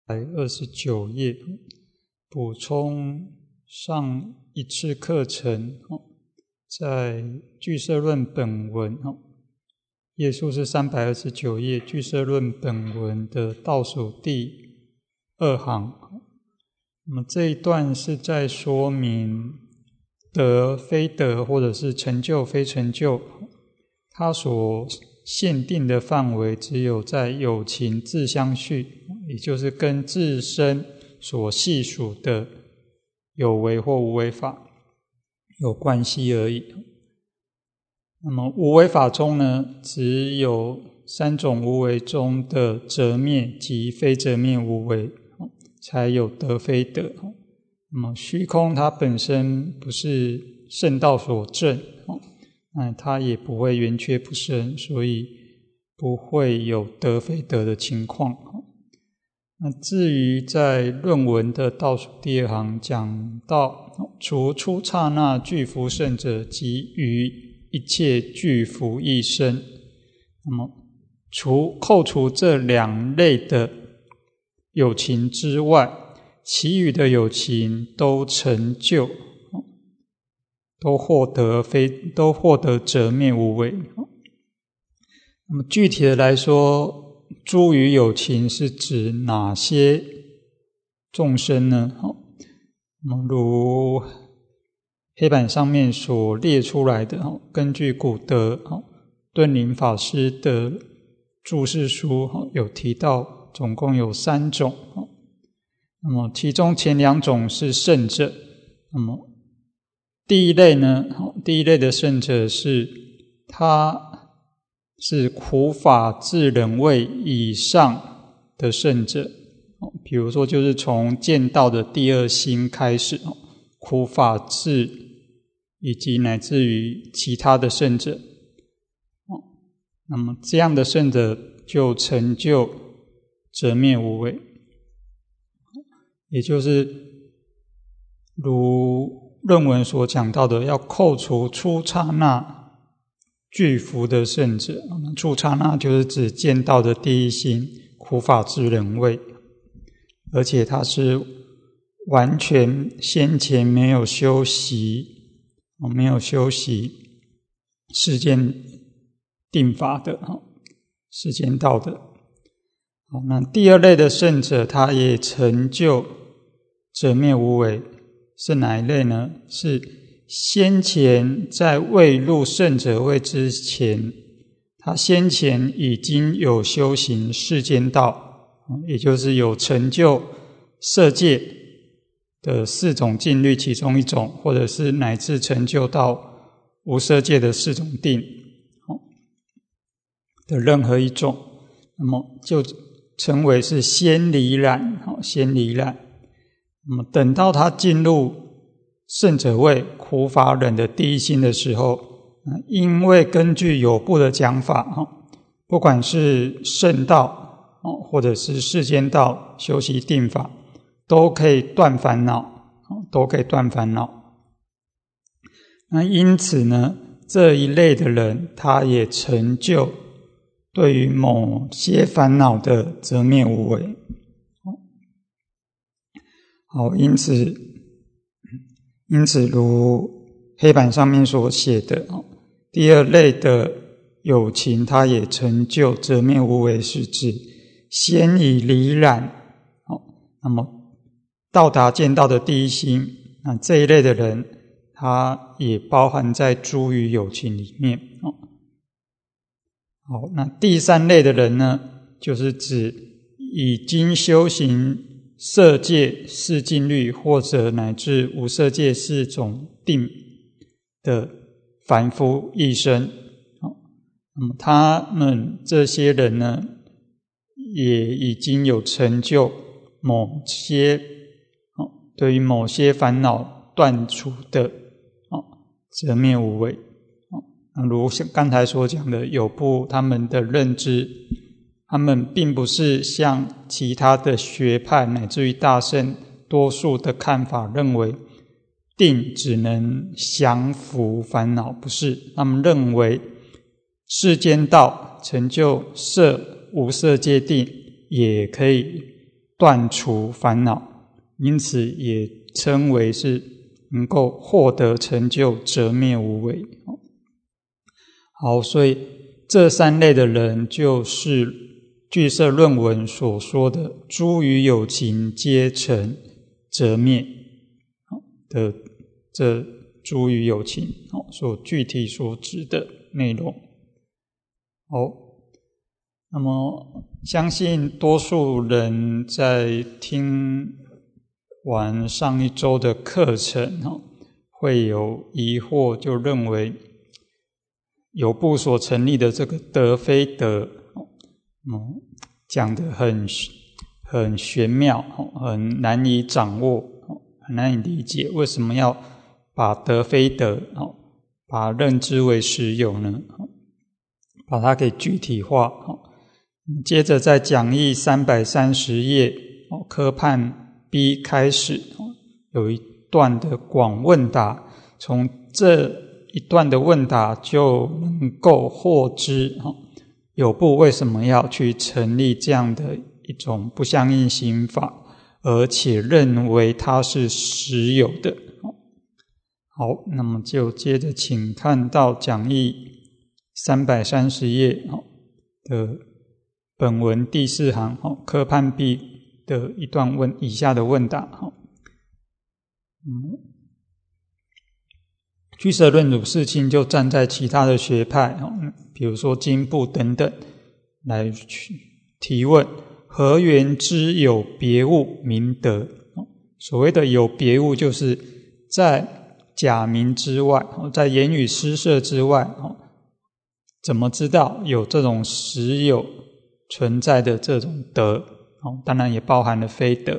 29页，补充上一次课程，在俱舍论本文，页数是329页，俱舍论本文的倒数第2行。那么这一段是在说明得非得，或者是成就非成就，它所限定的范围只有在有情自相续，也就是跟自身所系属的有为或无为法有关系而已。那么无为法中呢，只有3种无为中的择灭及非择灭无为才有得非得。那么虚空它本身不是圣道所证，它也不会圆缺不生，所以不会有得非得的情况。那至于在论文的倒数第2行讲到，除初刹那具福圣者及于一切具福亦生，那么扣除这2类的有情之外，其余的有情都成就，都获得择灭无为。那么具体的来说，诸于有情是指哪些众生呢？那么如黑板上面所列出来的，根据古德敦林法师的注释书有提到，总共有3种。那么其中前2种是圣者。那么第一类的圣者是他是苦法智忍位以上的圣者，比如说就是从见道的第2心开始，苦法智以及乃至于其他的圣者，那么这样的圣者就成就择灭无为，也就是如论文所讲到的，要扣除初刹那具福的圣者。初刹那就是指见道的第1心苦法智忍位，而且他是完全先前没有修习世间定法的世间道的。那第2类的圣者，他也成就择灭无为，是哪一类呢？是先前在未入圣者位之前，他先前已经有修行世间道，也就是有成就色界的4种禁律其中1种，或者是乃至成就到无色界的4种定的任何1种，那么就称为是先离染。那么等到他进入圣者位苦法忍的第1心的时候，因为根据有部的讲法，不管是圣道或者是世间道修习定法，都可以断烦恼。那因此呢，这一类的人他也成就对于某些烦恼的择灭无为。因此如黑板上面所写的，第2类的有情他也成就择灭无为，是指先以离染，那么到达见道的第1心，那这一类的人他也包含在诸于有情里面。那第3类的人呢，就是指已经修行色界4禁律，或者乃至无色界4种定的凡夫异生。那么他们这些人呢，也已经有成就对于某些烦恼断除的择灭无为。如刚才所讲的有部他们的认知，他们并不是像其他的学派乃至于大乘多数的看法认为定只能降伏烦恼，不是，他们认为世间道成就色无色界定也可以断除烦恼，因此也称为是能够获得成就折灭无为。好，所以这三类的人就是俱舍论文所说的诸于有情皆成折灭的这诸于有情所具体所指的内容。好，那么相信多数人在听完上一周的课程会有疑惑，就认为有部所成立的这个德非德讲得很玄妙，很难以掌握，很难以理解，为什么要把德非德把它认知为实有呢？把它给具体化。接着在讲义330页科判 B 开始有一段的广问答，从这一段的问答就能够获知有部为什么要去成立这样的一种不相应刑法，而且认为它是实有的。好，那么就接着请看到讲义330页的本文第4行科判 B 的一段以下的问答。俱舍论儒释亲就站在其他的学派比如说经部等等来提问，何缘之有别物名德？所谓的有别物，就是在假名之外，在言语施设之外，怎么知道有这种实有存在的这种德？当然也包含了非德。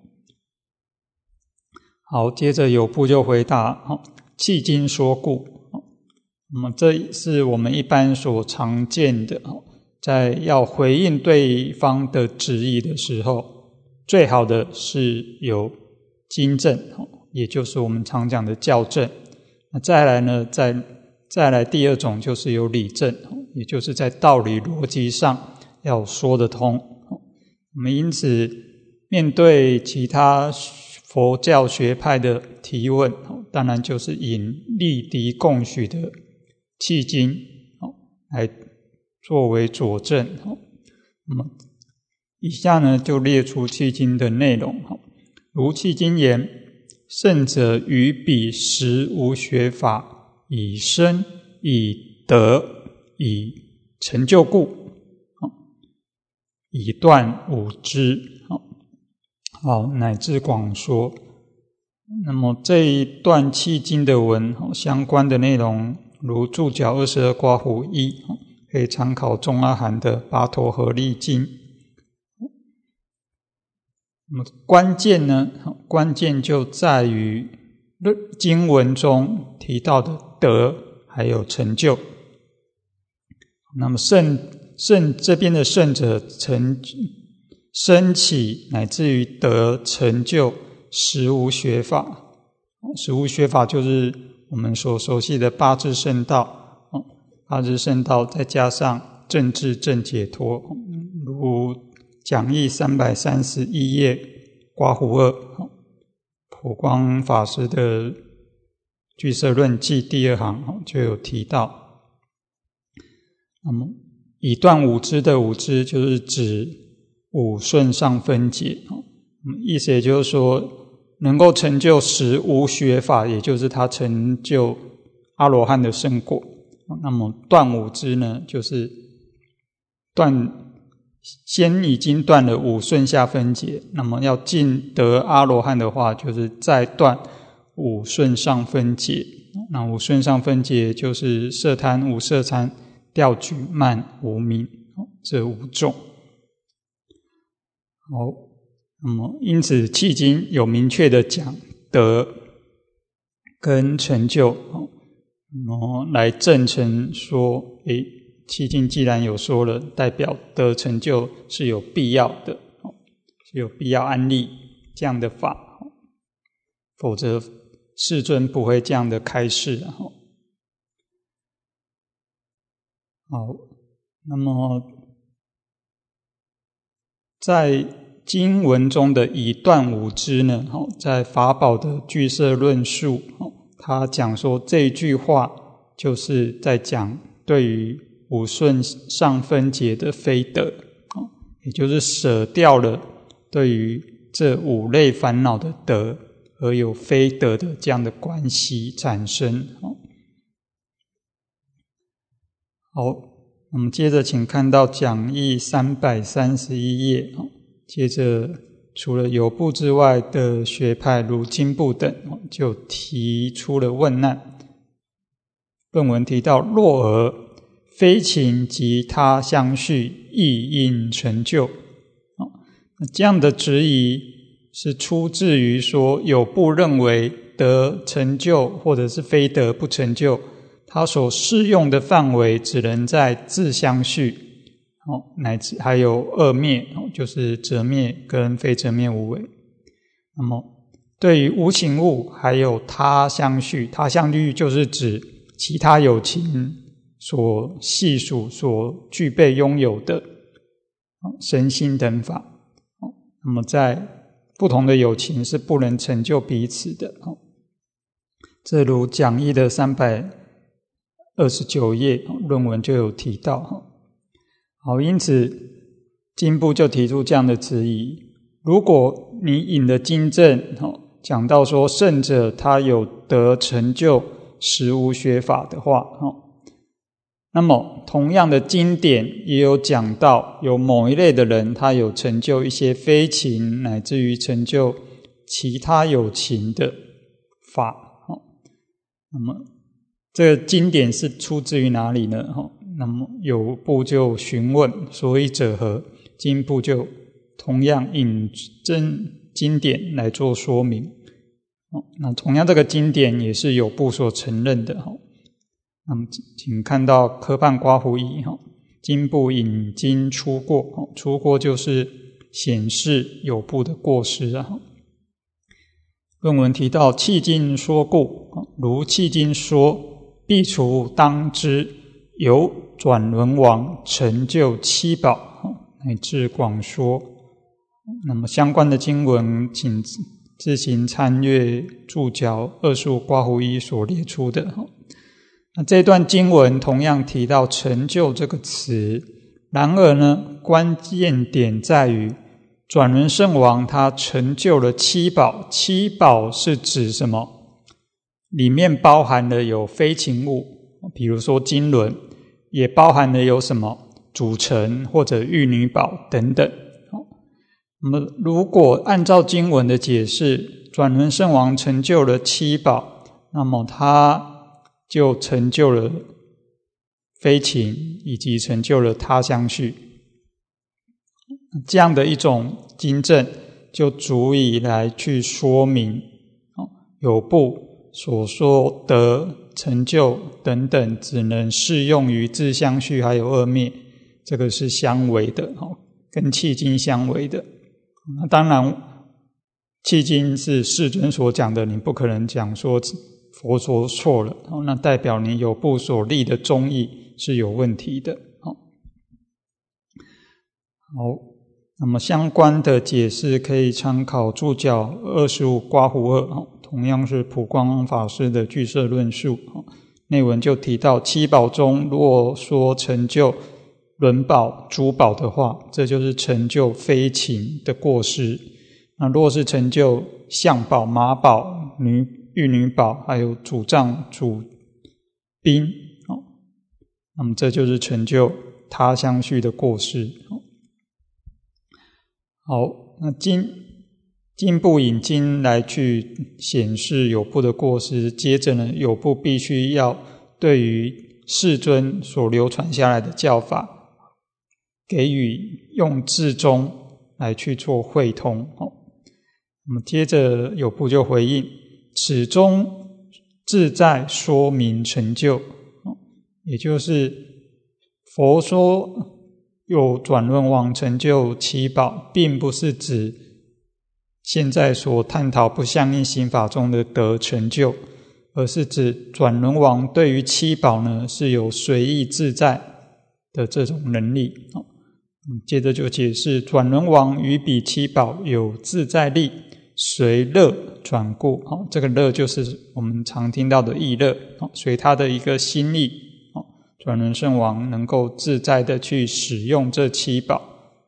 好，接着有部就回答契经说故。那么这是我们一般所常见的，在要回应对方的质疑的时候，最好的是有经证，也就是我们常讲的教证。那再来呢，再来第二种就是有理证，也就是在道理逻辑上要说得通。我们因此面对其他佛教学派的提问，当然就是引立敌共许的契经来作为佐证。那么以下呢就列出契经的内容。如契经言，圣者于彼实无学法，以身以德以成就故，以断五支。好，乃至广说。那么这一段契经的文相关的内容，如注脚22括弧1，可以参考中阿含的跋陀合利经。那么关键呢？关键就在于经文中提到的德还有成就。那么圣这边的圣者升起乃至于得成就实无学法。实无学法就是我们所熟悉的八支圣道，八支圣道再加上正智正解脱，如讲义331页括弧2，普光法师的俱舍论记第2行就有提到。那么以断五支的五支就是指五顺上分解，意思也就是说能够成就实无学法，也就是他成就阿罗汉的圣果。那么断五支呢，就是先已经断了五顺下分解，那么要进得阿罗汉的话，就是再断五顺上分解。那五顺上分解就是色贪、无色贪、调举、慢、无明这五种。好，那么因此契经有明确的讲德跟成就，来证成说契经既然有说了，代表德成就是有必要的，是有必要安立这样的法，否则世尊不会这样的开示。好，那么在经文中的以断五支呢，在法宝的俱舍论述，他讲说这一句话就是在讲对于五顺上分解的非得，也就是舍掉了对于这五类烦恼的得而有非得的这样的关系产生。好，我们接着请看到讲义331页，接着除了有部之外的学派如经部等就提出了问难。论文提到若尔非情及他相续亦应成就，这样的质疑是出自于说有部认为得成就或者是非得不成就，它所适用的范围只能在自相续乃至还有二灭，就是择灭跟非择灭无为。那么对于无情物还有他相续，他相续就是指其他有情所系属所具备拥有的身心等法，那么在不同的有情是不能成就彼此的。这如讲义的329页论文就有提到。好，因此经部就提出这样的质疑：如果你引的经证讲到说圣者他有得成就实无学法的话，那么同样的经典也有讲到有某一类的人他有成就一些非情乃至于成就其他有情的法。那么这个经典是出自于哪里呢？那么有部就询问所以者何，经部就同样引证经典来做说明。那同样这个经典也是有部所承认的。那么请看到科判刮胡一，经部引经出过，出过就是显示有部的过失。论文提到契经说故，如契经说必除当知由转轮王成就七宝，乃至广说。那么相关的经文请自行参阅注脚25刮胡一所列出的。那这段经文同样提到成就这个词，然而呢，关键点在于转轮圣王他成就了七宝，七宝是指什么？里面包含了有非情物，比如说金轮，也包含了有什么主尘或者玉女宝等等。那么如果按照经文的解释，转轮圣王成就了七宝，那么他就成就了非情以及成就了他相续，这样的一种经证就足以来去说明有部所说得成就等等只能适用于自相续还有二灭，这个是相违的，跟契经相违的。那当然契经是世尊所讲的，你不可能讲说佛说错了，那代表你有部所立的宗义是有问题的。好，那么相关的解释可以参考注脚25刮胡2，同样是普光法师的俱舍论述。内文就提到七宝中若说成就轮宝、珠宝的话，这就是成就非情的过失。那若是成就象宝、马宝、玉女宝还有主杖、主宾，那么这就是成就他相续的过失。好，那经部引经来去显示有部的过失，接着呢，有部必须要对于世尊所流传下来的教法给予用字中来去做会通。那么接着有部就回应，此中自在说明成就，也就是佛说有转轮王成就七宝，并不是指现在所探讨不相应行法中的得成就，而是指转轮王对于七宝呢是有随意自在的这种能力。 接着就解释转轮王于彼七宝有自在力，随乐转故。这个乐就是我们常听到的意乐，随他的一个心意，转轮圣王能够自在的去使用这七宝。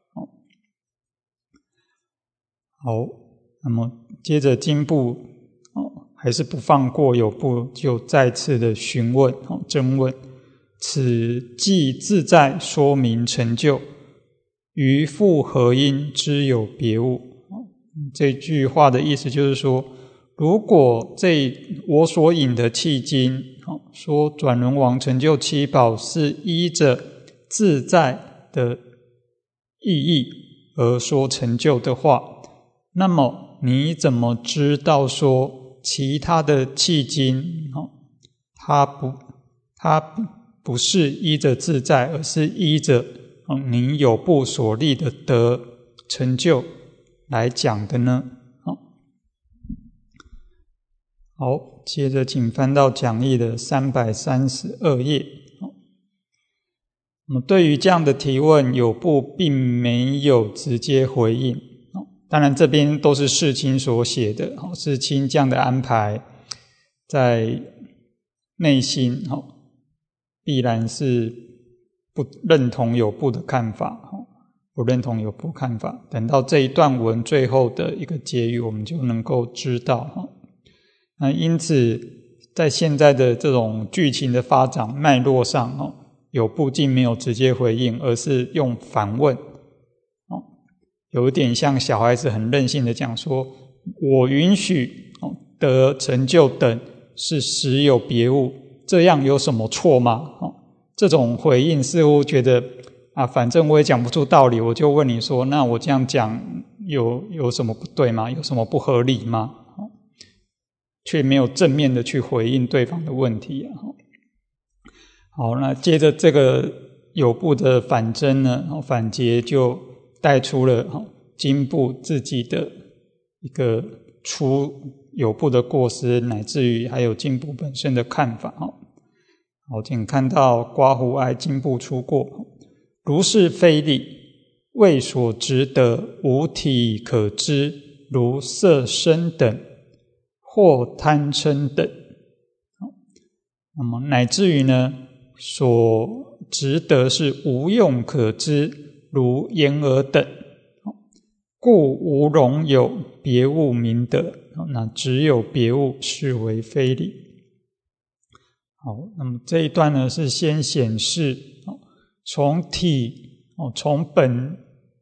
好，那么接着经部还是不放过有部，就再次的询问征问，此即自在说明成就，于复何因知有别物？这句话的意思就是说，如果我所引的契经说转轮王成就七宝是依着自在的意义而说成就的话，那么你怎么知道说其他的契经它不是依着自在，而是依着你有部所立的德成就来讲的呢？好，接着请翻到讲义的332页。那么对于这样的提问，有部并没有直接回应。当然这边都是世亲所写的，世亲这样的安排在内心必然是不认同有部的看法，不认同有部看法。等到这一段文最后的一个结语，我们就能够知道。那因此在现在的这种剧情的发展脉络上，有部竟没有直接回应，而是用反问，有一点像小孩子很任性的讲说，我允许得成就等是实有别物，这样有什么错吗？这种回应似乎觉得反正我也讲不出道理，我就问你说，那我这样讲有什么不对吗？有什么不合理吗？却没有正面的去回应对方的问题。好，那接着这个有部的反争呢，反诘就带出了经部自己的一个出有部的过失，乃至于还有经部本身的看法。好，请看到刮胡哀经部出过，如是非理，为所执得无体可知，如色声等，或贪嗔等。那么乃至于呢，所执得是无用可知，如言而等，故无容有别物名德，那只有别物是为非理。好，那么这一段呢，是先显示从体从本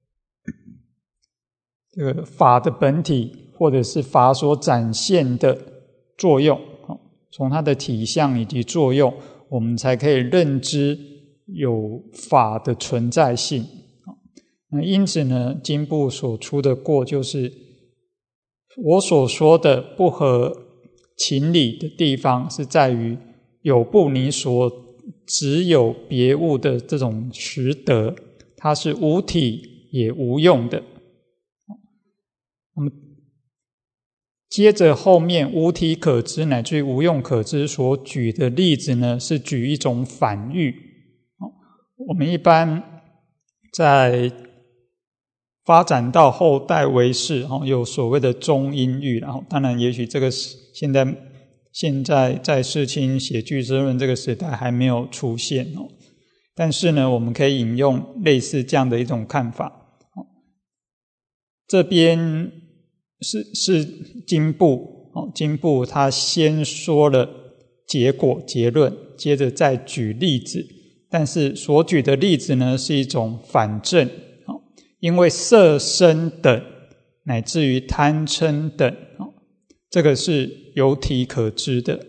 这个法的本体，或者是法所展现的作用，从它的体相以及作用，我们才可以认知有法的存在性。那因此呢，经部所出的过，就是我所说的不合情理的地方，是在于有部你所只有别物的这种实德，它是无体也无用的。那么接着后面无体可知乃至于无用可知所举的例子呢，是举一种反喻。我们一般在发展到后代唯识，有所谓的中因喻，然后当然也许这个现在在世亲写俱舍论这个时代还没有出现，但是呢，我们可以引用类似这样的一种看法。这边是经部，经部他先说了结果结论，接着再举例子，但是所举的例子呢，是一种反证，因为色声等乃至于贪嗔等，这个是有体可知的。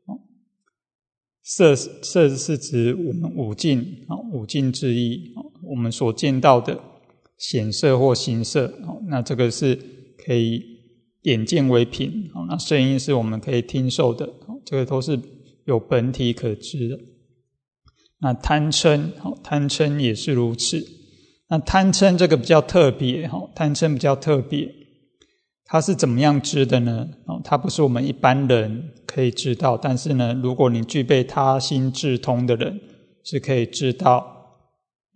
色是指我们五境，五境之一，我们所见到的显色或形色，那这个是可以眼见为凭，那声音是我们可以听受的，这个都是有本体可知的。那贪嗔也是如此。那贪嗔这个比较特别，贪嗔比较特别，它是怎么样知的呢？它不是我们一般人可以知道，但是呢，如果你具备他心智通的人，是可以知道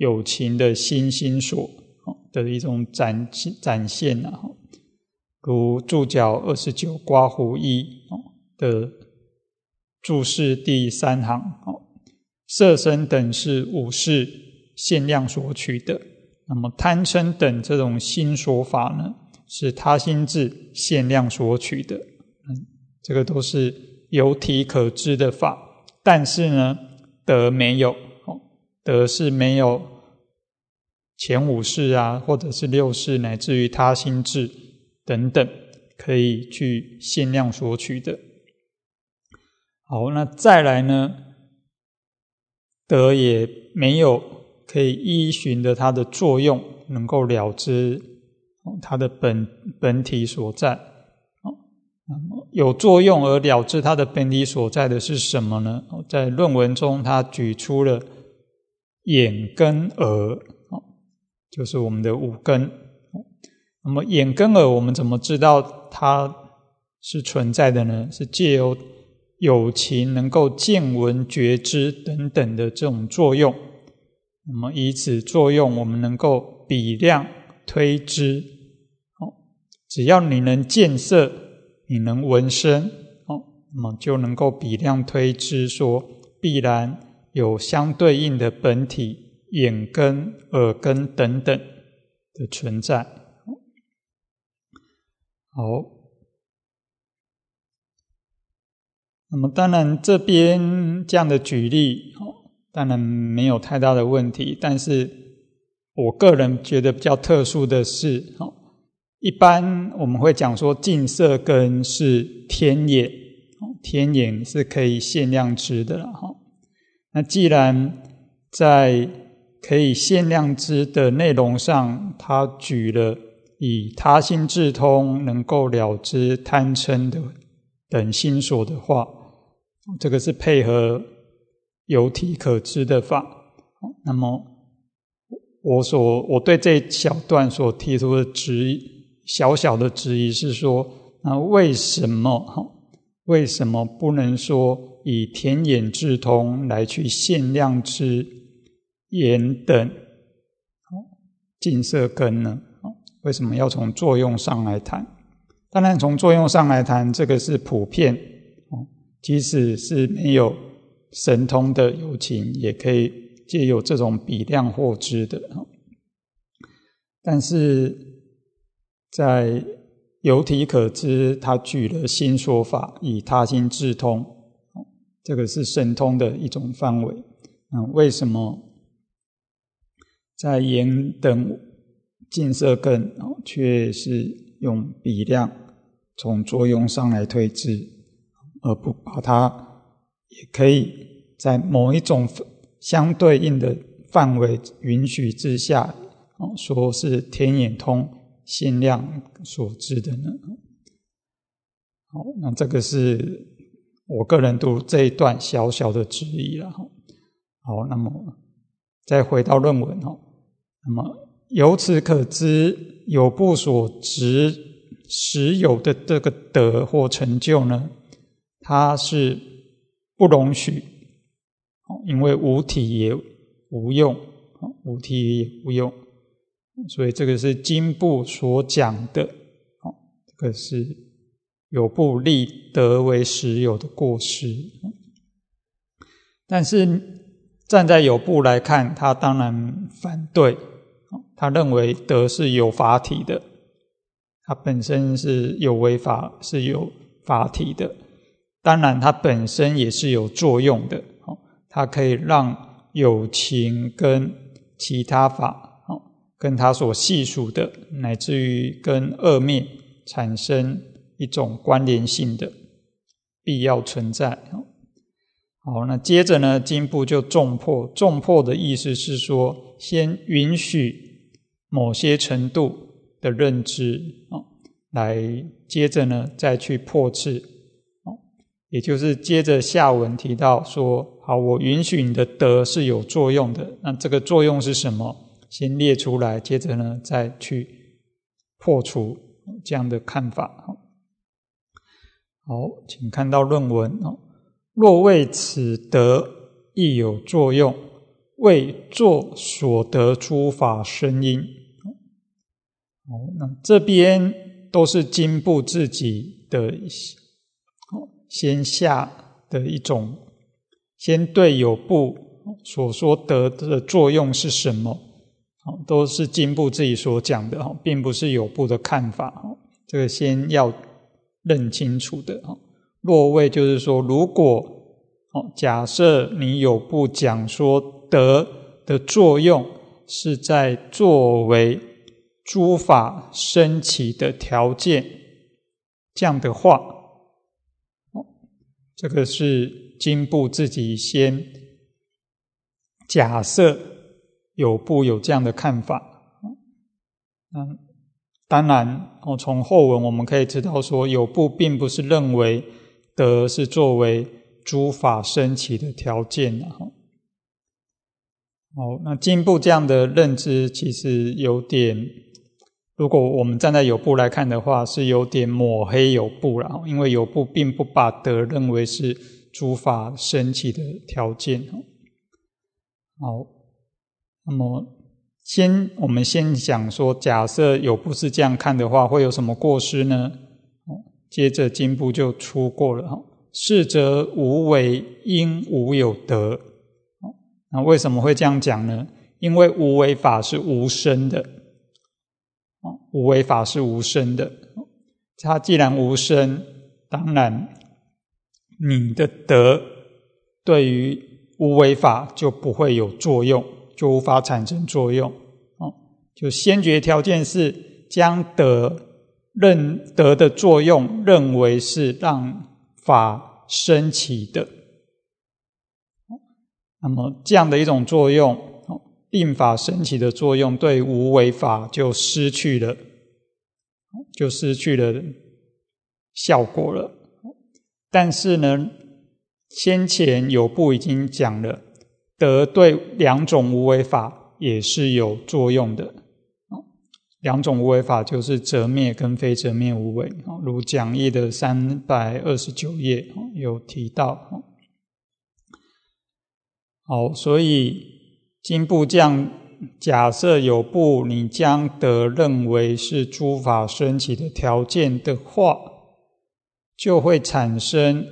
有情的心所的一种展现啊，如注脚29刮胡一的注释第3行，色身等是五识限量所取的，那么贪嗔等这种心所法呢，是他心智限量所取的，这个都是有体可知的法，但是呢，得没有，得是没有前五识啊，或者是六识，乃至于他心智等等，可以去限量索取的。好，那再来呢，得也没有可以依循的它的作用，能够了知它的本体所在。有作用而了知它的本体所在的是什么呢？在论文中他举出了眼跟耳，就是我们的五根。那么眼跟耳我们怎么知道它是存在的呢？是借由有情能够见闻觉知等等的这种作用，那么以此作用我们能够比量推知，只要你能见色，你能闻声，那么就能够比量推知说必然有相对应的本体眼根耳根等等的存在。好，那么当然这边这样的举例当然没有太大的问题，但是我个人觉得比较特殊的是，一般我们会讲说净色根是天眼，天眼是可以限量知的了。那既然在可以限量知的内容上，他举了以他心智通能够了知贪嗔的等心所的话，这个是配合有体可知的法。那么我对这一小段所提出的小小的质疑是说，那为什么不能说以天眼智通来去限量知眼等净色根呢？为什么要从作用上来谈？当然从作用上来谈，这个是普遍，即使是没有神通的有情也可以藉由这种比量获知的。但是在有体可知，他举了心所法以他心智通，这个是神通的一种范围。为什么在眼等净色根却是用比量从作用上来推知，而不把它也可以在某一种相对应的范围允许之下说是天眼通限量所知的呢？好，那这个是我个人读这一段小小的质疑了。好，那么再回到论文，那么由此可知，有部所执实有的这个德或成就呢，它是不容许，因为无体也无用，无体也无用，所以这个是经部所讲的，这个是有部立德为实有的过失。但是站在有部来看，他当然反对，他认为德是有法体的，它本身是有为法，是有法体的，当然它本身也是有作用的，它可以让有情跟其他法跟它所系属的乃至于跟二面产生一种关联性的必要存在。好，那接着呢，经部就重破。重破的意思是说，先允许某些程度的认知，来接着呢再去破斥，也就是接着下文提到说，好，我允许你的德是有作用的，那这个作用是什么？先列出来，接着呢再去破除这样的看法。好，请看到论文。若为此德亦有作用， 为作所得诸法生因。那这边都是经部自己的先下的一种，先对有部所说得的作用是什么，都是经部自己所讲的，并不是有部的看法，这个先要认清楚的。若谓就是说，如果假设你有部讲说得的作用是在作为诸法升起的条件，这样的话，这个是经部自己先假设有部有这样的看法。当然从后文我们可以知道说，有部并不是认为得是作为诸法升起的条件。那经部这样的认知其实有点，如果我们站在有部来看的话，是有点抹黑有部啦，因为有部并不把得认为是诸法升起的条件。好，那么我们先讲说，假设有部是这样看的话，会有什么过失呢？接着经部就出过了，是则无为因无有得。那为什么会这样讲呢？因为无为法是无生的，无为法是无生的，它既然无生，当然你的得对于无为法就不会有作用，就无法产生作用。就先决条件是将得的作用认为是让法升起的，那么这样的一种作用，令法升起的作用，对无为法就失去了效果了。但是呢，先前有部已经讲了，得对两种无为法也是有作用的。两种无为法就是择灭跟非择灭无为，如讲义的329页有提到。好，所以经部这样假设有部你将得认为是诸法升起的条件的话，就会产生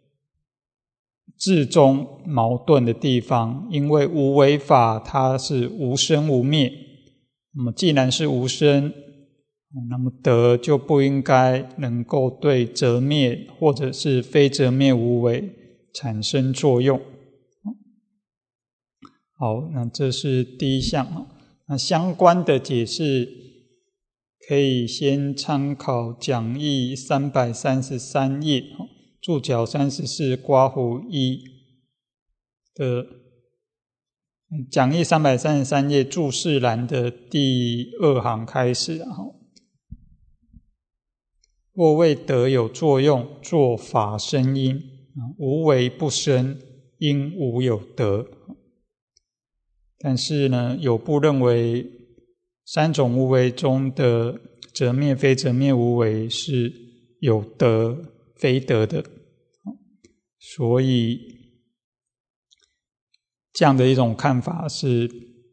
至中矛盾的地方，因为无为法它是无生无灭，那么既然是无生，那么得就不应该能够对择灭或者是非择灭无为产生作用。好，那这是第一项。那相关的解释可以先参考讲义333页注脚34括弧1的讲义333页注释栏的第2行开始。若谓得有作用，作法生因，无为不生，因无有得。但是呢，有部认为三种无为中的择灭非择灭无为是有得非得的，所以这样的一种看法是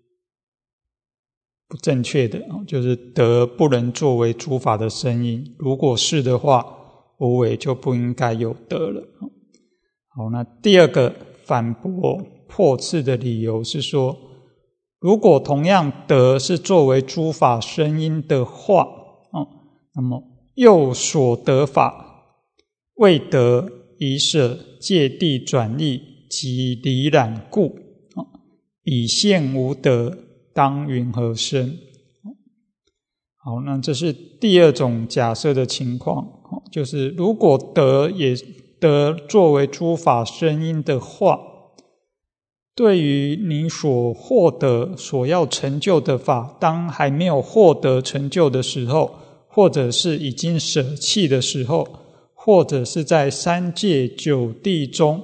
不正确的，就是得不能作为诸法的生因，如果是的话，无为就不应该有得了。好，那第二个反驳破斥的理由是说，如果同样得是作为诸法生因的话，那么又所得法未得以舍界地转易及离染故，以现无得，当云何生？好，那这是第二种假设的情况，就是如果得作为诸法生因的话，对于你所获得所要成就的法，当还没有获得成就的时候，或者是已经舍弃的时候，或者是在三界九地中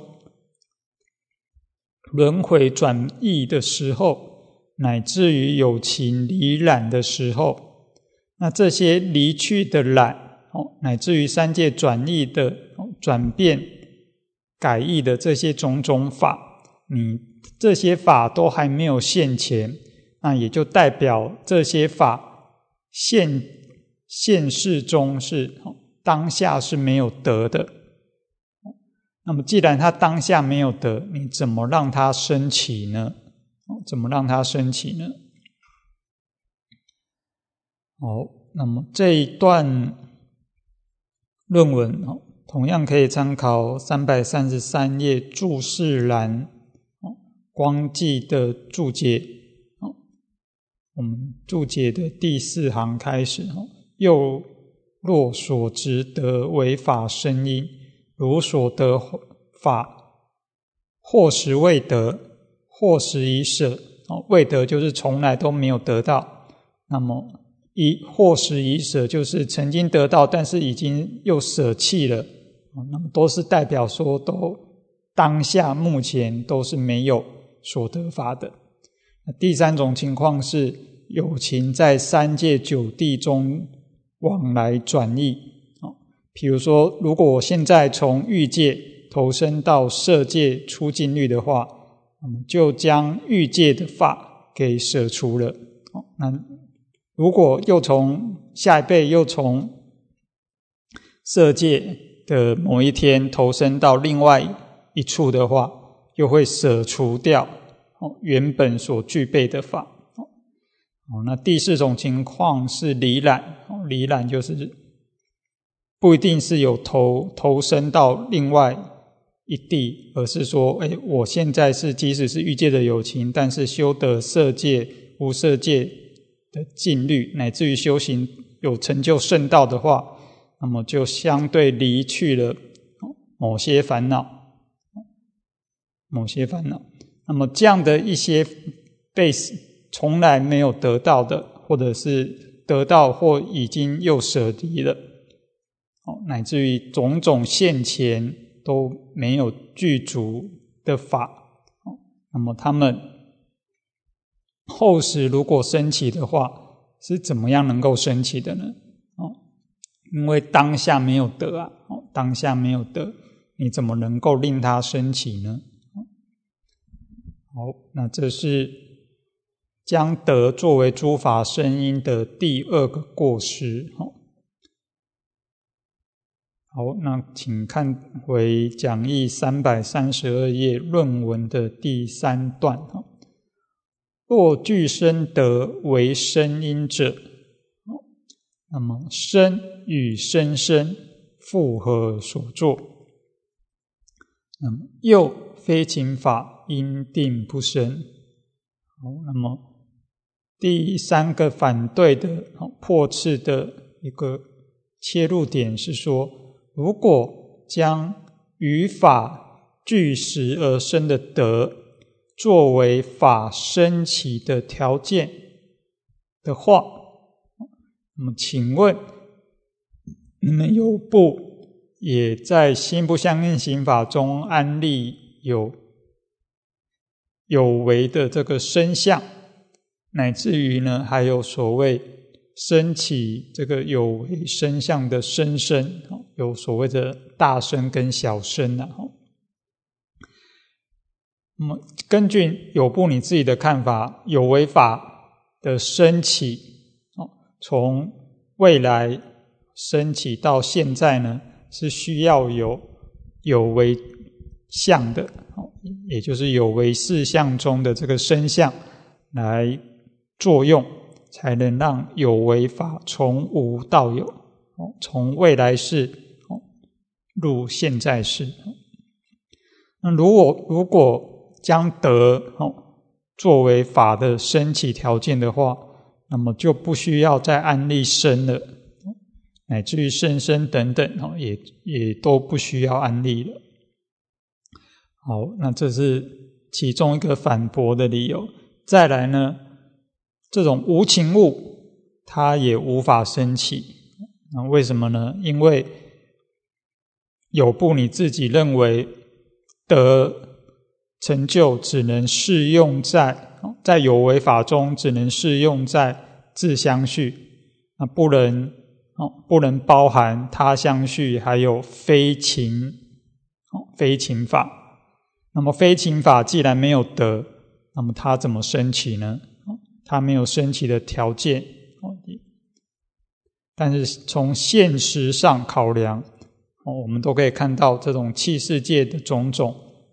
轮回转易的时候，乃至于有情离染的时候，那这些离去的染，乃至于三界转易的转变改易的这些种种法，你这些法都还没有现前，那也就代表这些法现世中是当下是没有得的。那么既然它当下没有得，你怎么让它升起呢？怎么让它升起呢？好，那么这一段论文同样可以参考333页注释栏光记的注解。我们注解的第4行开始，又若所执得为法生因，如所得法或时未得，或时已舍。未得就是从来都没有得到，那么或时已舍就是曾经得到，但是已经又舍弃了，那么都是代表说都当下目前都是没有所得法的。第3种情况是有情在3界9地中往来转易。比如说如果我现在从欲界投生到色界出境律的话，那么就将欲界的法给舍除了。那如果又从下一辈又从色界的某一天投生到另外一处的话，又会舍除掉原本所具备的法。那第4种情况是离染，离染就是不一定是有投生到另外一地，而是说我现在是即使是欲界的有情，但是修得色界无色界的境律，乃至于修行有成就圣道的话，那么就相对离去了某些烦恼。那么这样的一些被从来没有得到的，或者是得到或已经又舍离了，乃至于种种现前都没有具足的法，那么他们后时如果升起的话，是怎么样能够升起的呢？因为当下没有得啊，当下没有得，你怎么能够令它升起呢？好，那这是将得作为诸法生因的第2个过失。好，那请看回讲义332页论文的第3段。若具生得为生因者，那么生与生复何所作？那么又非情法因定不生。好，那么第3个反对的破斥的一个切入点是说，如果将于法具实而生的德作为法升起的条件的话，那么请问你们有部也在心不相应刑法中安立有为的这个生相，乃至于呢还有所谓升起这个有为生相的生，有所谓的大生跟小生。那么根据有部你自己的看法，有为法的升起从未来升起到现在呢，是需要有为相的，也就是有为事相中的这个生相来作用，才能让有为法从无到有，从未来世入现在世。那如果将德作为法的升起条件的话，那么就不需要再安立生了，乃至于生等等也都不需要安立了。好，那这是其中一个反驳的理由。再来呢，这种无情物它也无法升起。那为什么呢？因为有部你自己认为德成就只能适用在有为法中，只能适用在自相续，那不能包含他相续还有非情法。 那么非情法既然没有得，那么它怎么升起呢？它没有升起的条件。但是从现实上考量，我们都可以看到这种器世界的种种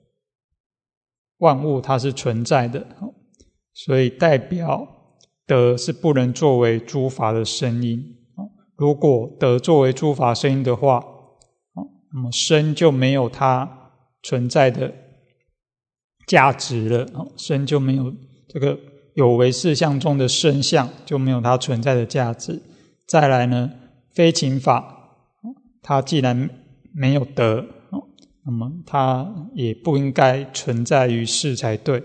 万物它是存在的，所以代表德是不能作为诸法的声音。如果德作为诸法声音的话，那么身就没有它存在的价值了，身就没有这个有为事项中的身相就没有它存在的价值。再来呢，非情法它既然没有德，那么它也不应该存在于世才对。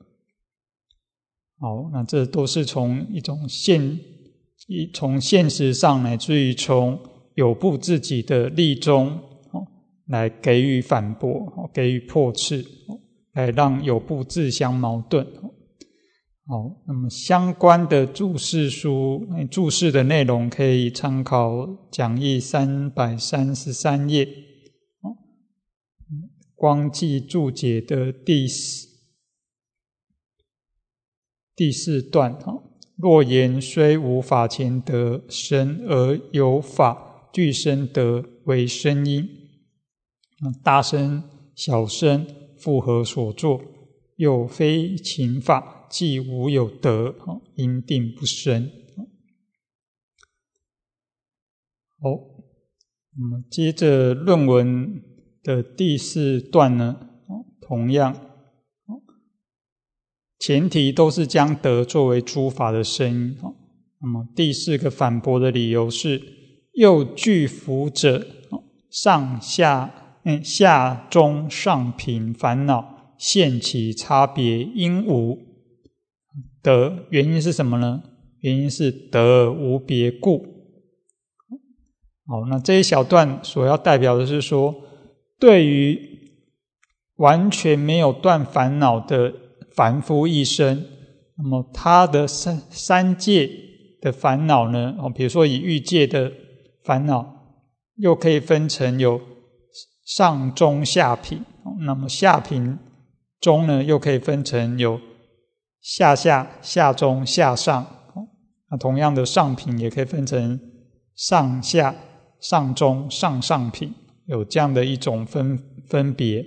好，那这都是从从现实上乃至于从有部自己的力中来给予反驳，给予破斥，来让有部自相矛盾。好，那么相关的注释书注释的内容可以参考讲义333页，光记注解的第四段。若言虽无法前得生，而有法具生得为声音，大声小声复合所作，又非情法，既无有得，因定不生。好，那么接着论文的第四段呢，同样前提都是将德作为诸法的声音。那么第四个反驳的理由是，又具福者上下下中上品烦恼现起差别因无德，原因是什么呢？原因是德无别故。好，那这一小段所要代表的是说，对于完全没有断烦恼的凡夫一生，那么他的三界的烦恼呢，比如说以欲界的烦恼又可以分成有上中下品，那么下品中呢又可以分成有下中下上，那同样的上品也可以分成上下上中上上品，有这样的一种分别。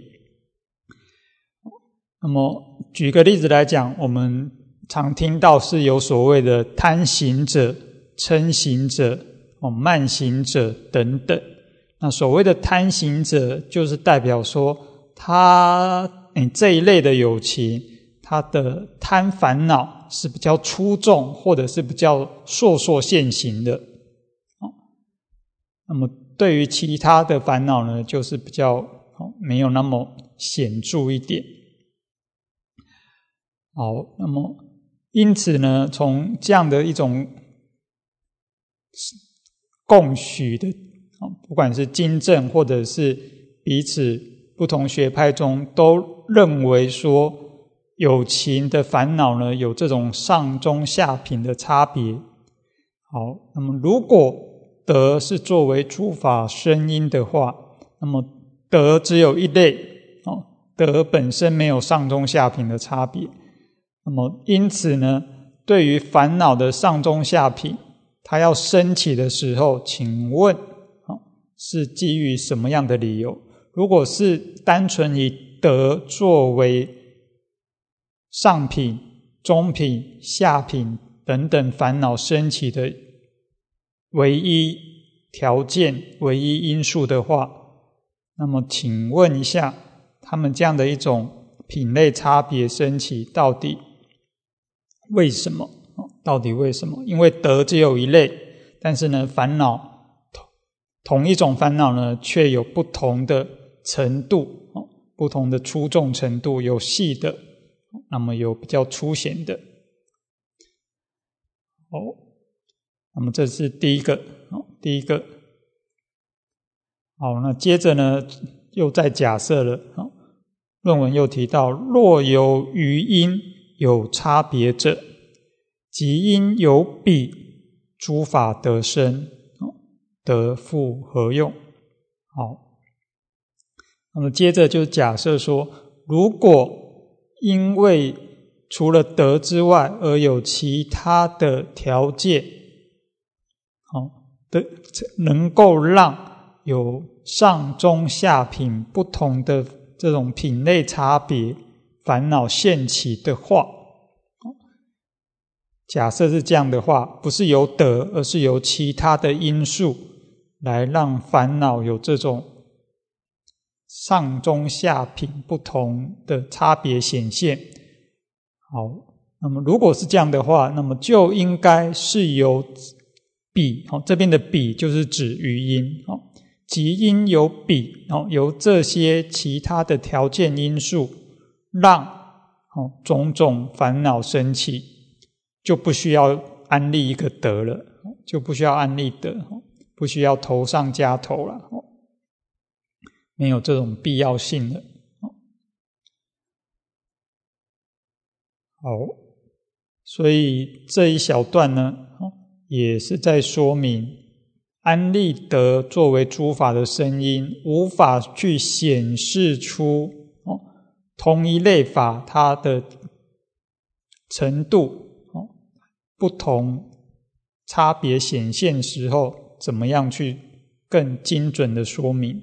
那么举个例子来讲，我们常听到是有所谓的贪行者、嗔行者、慢行者等等。那所谓的贪行者，就是代表说他这一类的有情，他的贪烦恼是比较出众，或者是比较烁现行的。那么对于其他的烦恼呢，就是比较没有那么显著一点。好，那么因此呢，从这样的一种共许的，不管是经证或者是彼此不同学派中，都认为说有情的烦恼呢，有这种上中下品的差别。好，那么如果德是作为诸法声音的话，那么德只有一类，德本身没有上中下品的差别。那么因此呢，对于烦恼的上中下品，它要升起的时候，请问是基于什么样的理由？如果是单纯以德作为上品、中品、下品等等烦恼升起的唯一条件、唯一因素的话，那么请问一下，他们这样的一种品类差别升起，到底为什么？因为德只有一类，但是呢，烦恼同一种烦恼呢，却有不同的程度，不同的出众程度，有细的，那么有比较粗显的。好，那么这是第一个。好，那接着呢，又再假设了，论文又提到，若有余因有差别者，即因有彼诸法得生，得复何用？好，那么接着就假设说， 如果因为除了德之外而有其他的条件能够让有上中下品不同的这种品类差别烦恼现起的话，假设是这样的话，不是由德，而是由其他的因素来让烦恼有这种上中下品不同的差别显现。好，那么如果是这样的话，那么就应该是由彼，这边的彼就是指于因，即因由彼，由这些其他的条件因素让种种烦恼生起，就不需要安立一个德了，就不需要安立德，不需要头上加头了，没有这种必要性了。好，所以这一小段呢，也是在说明安立德作为诸法的声音，无法去显示出同一类法它的程度不同差别显现时候怎么样去更精准的说明。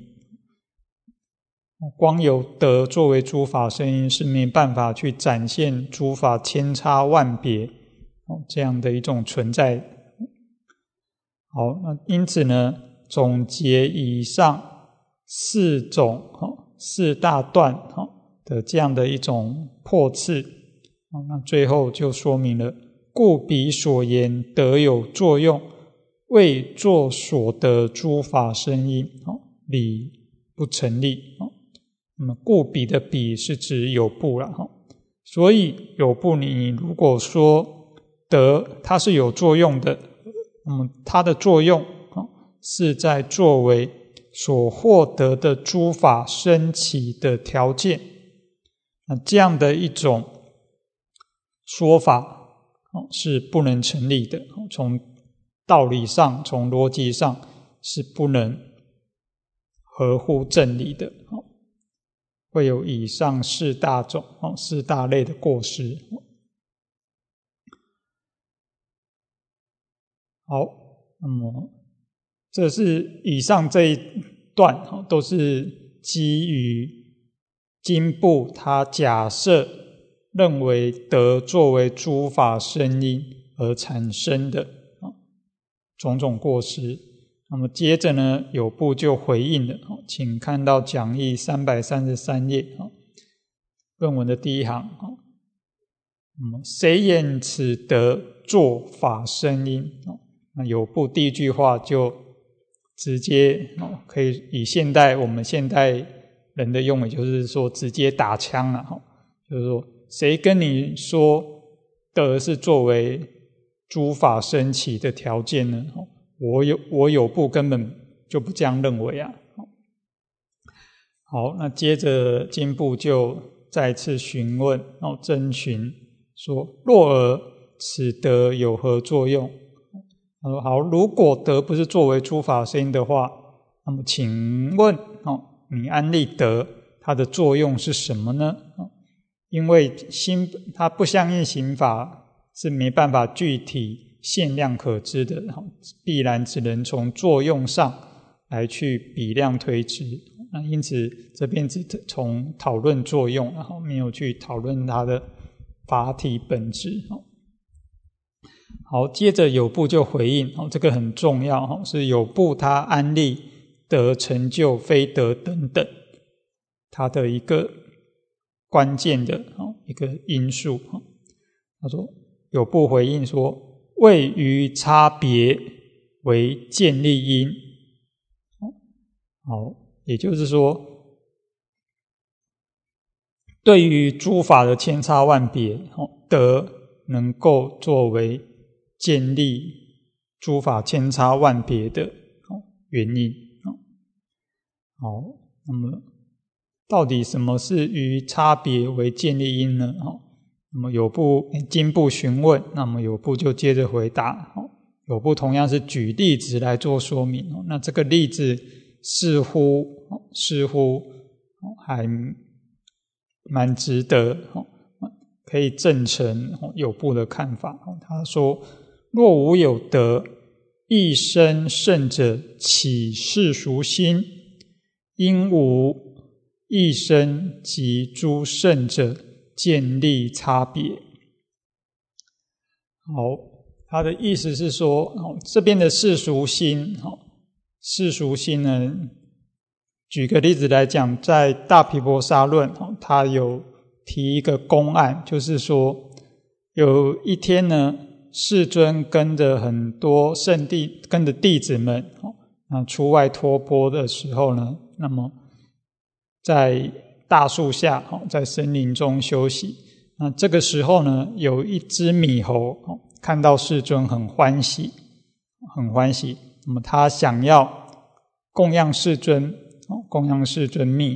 光有德作为诸法声音是没办法去展现诸法千差万别这样的一种存在。好，那因此呢，总结以上四种四大段的这样的一种破次，那最后就说明了故彼所言德有作用，为作所得诸法声音，理不成立。那么故彼的彼是指有部了，所以有部你如果说德它是有作用的，那么它的作用是在作为所获得的诸法升起的条件，那这样的一种说法是不能成立的，从道理上从逻辑上是不能合乎正理的，会有以上四大种四大类的过失。好，那么这是以上这一段都是基于经部他假设认为德作为诸法声音而产生的种种过失。那么接着呢，有部就回应了，请看到讲义333页论文的第一行，谁言此德作法声音？那有部第一句话就直接可以以我们现代人的用语，就是说直接打枪了，就是说谁跟你说德是作为诸法升起的条件呢？我有部根本就不这样认为啊。好，那接着经部就再次询问征询说，若尔此德有何作用？他说好，如果德不是作为诸法声音的话，那么请问你安立德它的作用是什么呢？因为它不相应行法是没办法具体限量可知的，必然只能从作用上来去比量推知。那因此这边只从讨论作用，然后没有去讨论它的法体本质。好，接着有部就回应，这个很重要，是有部他安立德成就非德等等，它的一个关键的一个因素。他说有部回应说，谓于差别为建立因。好，也就是说对于诸法的千差万别，德能够作为建立诸法千差万别的原因。好，那么到底什么是于差别为建立因呢？那么经部询问，那么有部就接着回答。有部同样是举例子来做说明，那这个例子似乎还蛮值得可以证成有部的看法。他说：若无有德，一生圣者起世俗心，因无一生及诸圣者建立差别。好，他的意思是说，这边的世俗心，世俗心呢，举个例子来讲，在大毗婆沙论，他有提一个公案，就是说有一天呢，世尊跟着很多圣弟，跟着弟子们出外托钵的时候呢，那么在大树下，在森林中休息。那这个时候呢，有一只猕猴看到世尊很欢喜，那么他想要供养世尊蜜，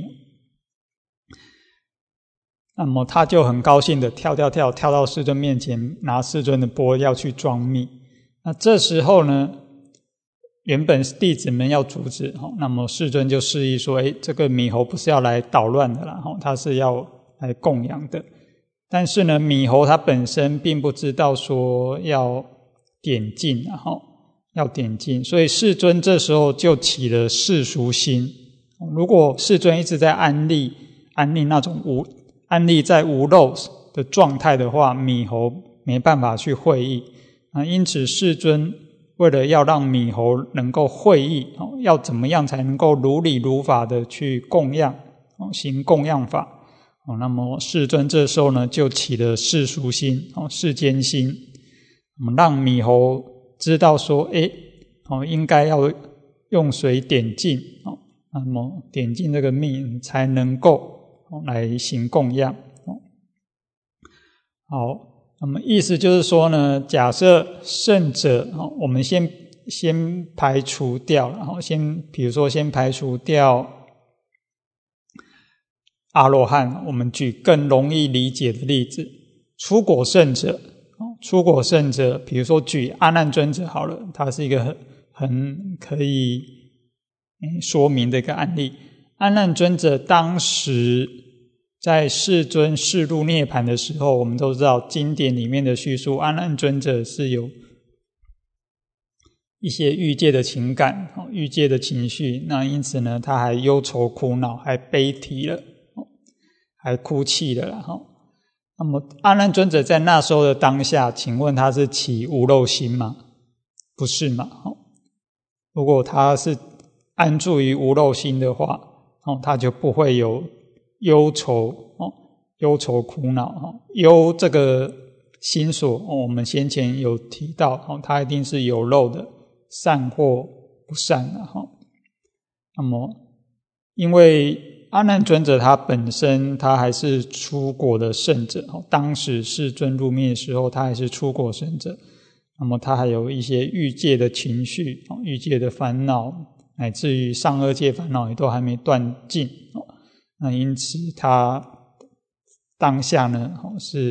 那么他就很高兴的跳到世尊面前，拿世尊的钵要去装蜜。那这时候呢，原本弟子们要阻止，那么世尊就示意说，这个猕猴不是要来捣乱的啦，他是要来供养的。但是呢，猕猴它本身并不知道说要点禁，所以世尊这时候就起了世俗心。如果世尊一直在安立那种安立在无漏的状态的话，猕猴没办法去会意。因此世尊为了要让猕猴能够会意，要怎么样才能够如理如法的去供养，行供养法。那么世尊这时候呢，就起了世俗心，世间心，让猕猴知道说，应该要用水点净，那么点净这个蜜才能够来行供养。好，那么意思就是说呢，假设圣者，我们先排除掉，比如说先排除掉阿罗汉，我们舉更容易理解的例子，初果圣者，比如說舉阿難尊者好了，他是一個很可以說明的一個案例。阿難尊者當時在世尊示入涅槃的時候，我們都知道經典裡面的敘述，阿難尊者是有一些欲界的情感，欲界的情緒，那因此呢，他還憂愁苦惱，還悲啼了，還哭泣了啦。那麼阿難尊者在那時候的當下，請問他是起無漏心嗎？不是嘛。如果他是安住於無漏心的話，他就不會有憂愁苦惱。憂這個心所，我們先前有提到，它一定是有漏的，善或不善。那麼因為阿難尊者他本身他還是初果的聖者，當時世尊入滅的時候他還是初果聖者，那麼他還有一些欲界的情緒，欲界的煩惱，乃至於上二界煩惱也都還沒斷盡。那因此他當下呢是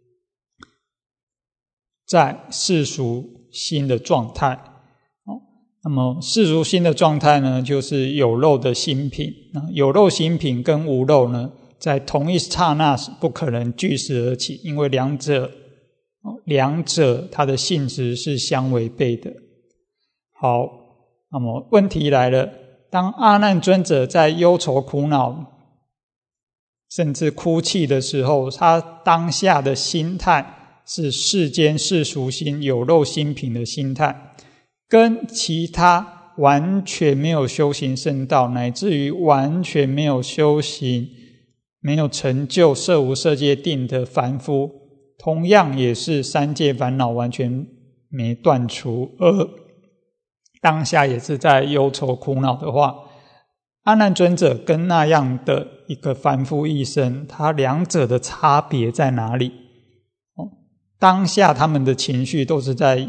在世俗心的狀態。那麼世俗心的狀態呢，就是有漏的心品。有漏心品跟無漏呢，在同一剎那不可能俱時而起，因為兩者它的性質是相違背的。好，那麼問題來了，當阿難尊者在憂愁苦惱甚至哭泣的時候，他當下的心態是世間世俗心有漏心品的心態，跟其他完全沒有修行聖道，乃至於完全沒有修行沒有成就攝無色界定的凡夫，同樣也是三界煩惱完全沒斷除，而當下也是在憂愁苦惱的話，阿難尊者跟那樣的一個凡夫一生，他兩者的差別在哪裡？當下他們的情緒都是在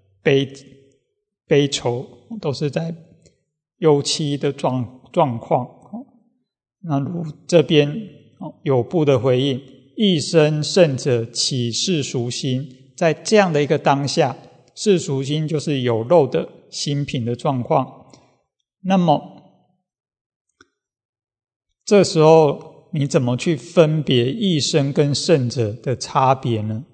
悲愁，都是在憂戚的狀況。那如這邊有部的回應，一生聖者起世俗心，在這樣的一個當下，世俗心就是有漏的心品的狀況。那麼這時候你怎么去分别异生跟圣者的差别呢？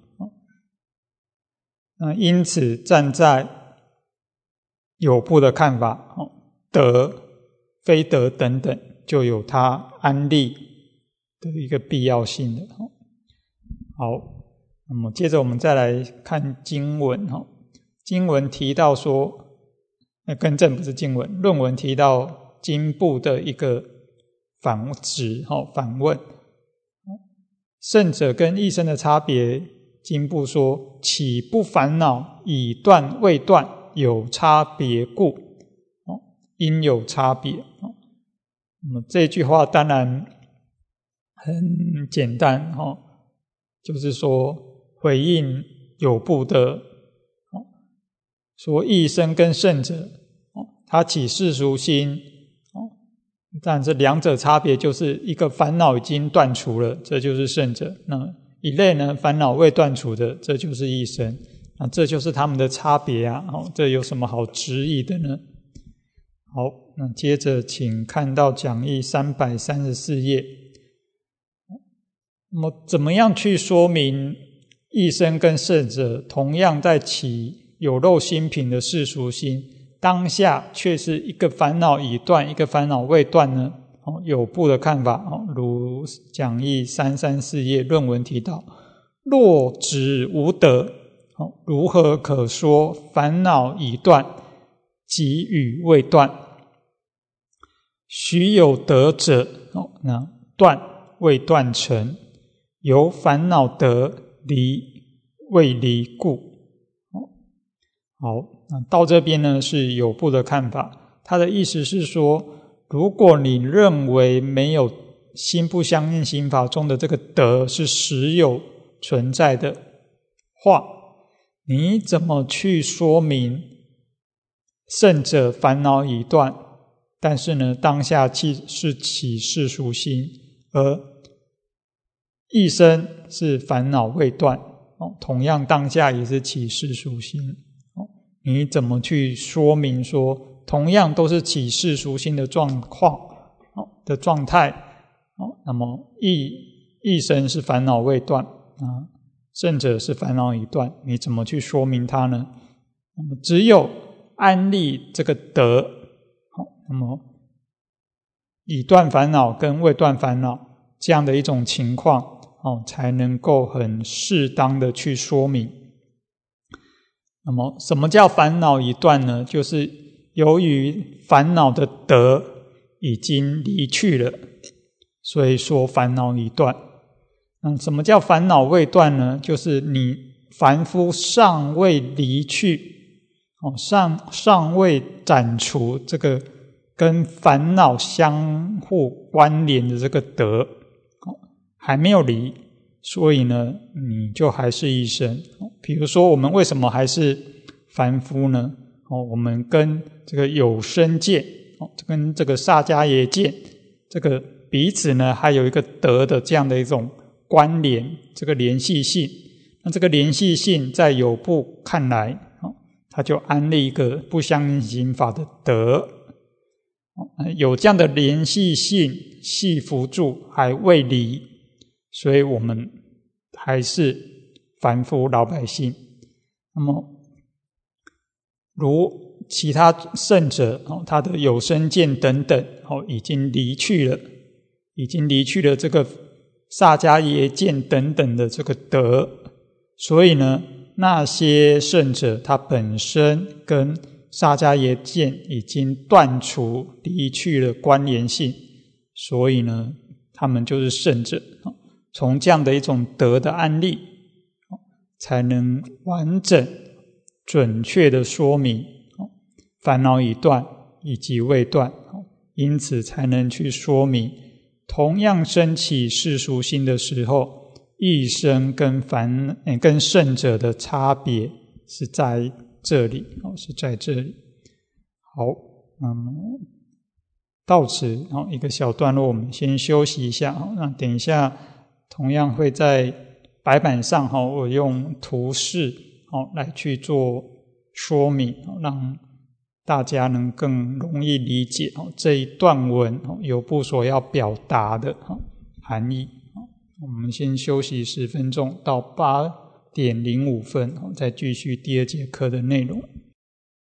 因此站在有部的看法，得非得等等就有它安立的一个必要性的。好，那么接着我们再来看经文。经文提到说，更正不是经文，论文提到经部的一个反指反问，圣者跟异生的差别，经部说岂不烦恼已断未断，有差别故，因有差别。那么这句话当然很简单，就是说回应有部的说异生跟圣者他起世俗心，但这两者差别就是一个烦恼已经断除了，这就是圣者，那一类呢烦恼未断除的，这就是异生。那这就是他们的差别啊，这有什么好质疑的呢？好，那接着请看到讲义334页。那么怎么样去说明异生跟圣者同样在起有漏心品的世俗心，当下却是一个烦恼已断，一个烦恼未断呢？有部的看法，如讲义334页论文提到，若指无得，如何可说烦恼已断，即与未断？须有得者，那断未断成，由烦恼得离未离故。好，那到这边呢是有部的看法，他的意思是说，如果你认为没有心不相应刑法中的这个得是实有存在的话，你怎么去说明圣者烦恼已断，但是呢当下是起世俗心，而异生是烦恼未断，同样当下也是起世俗心，你怎么去说明说同样都是起世俗心的状况的状态，那么异生是烦恼未断，圣者是烦恼已断，你怎么去说明它呢？那么只有安立这个得，那么已断烦恼跟未断烦恼这样的一种情况，才能够很适当的去说明。那么什么叫烦恼已断呢？就是由于烦恼的得已经离去了，所以说烦恼已断。那什么叫烦恼未断呢？就是你凡夫尚未离去，尚未斩除这个跟烦恼相互关联的这个得，还没有离，所以呢你就还是异生。比如说我们为什么还是凡夫呢？我们跟这个有生界，跟这个萨迦耶界，这个彼此呢还有一个得的这样的一种关联，这个联系性。那这个联系性在有部看来，他就安立一个不相应刑法的得，有这样的联系性系缚住还未离，所以我们还是凡夫老百姓。那么如其他圣者，他的有生见等等已经离去了这个萨迦耶见等等的这个德，所以呢那些圣者他本身跟萨迦耶见已经断除离去了关联性，所以呢他们就是圣者。从这样的一种德的案例，才能完整准确的说明烦恼已断以及未断，因此才能去说明同样升起世俗心的时候，异生跟圣者的差别是在这里，是在这里。好，到此一个小段落，我们先休息一下。那等一下同样会在白板上我用图示来去做说明，让大家能更容易理解这一段文有部所要表达的， 含义。我们先休息10分钟，到8:05再继续第2节课的内容。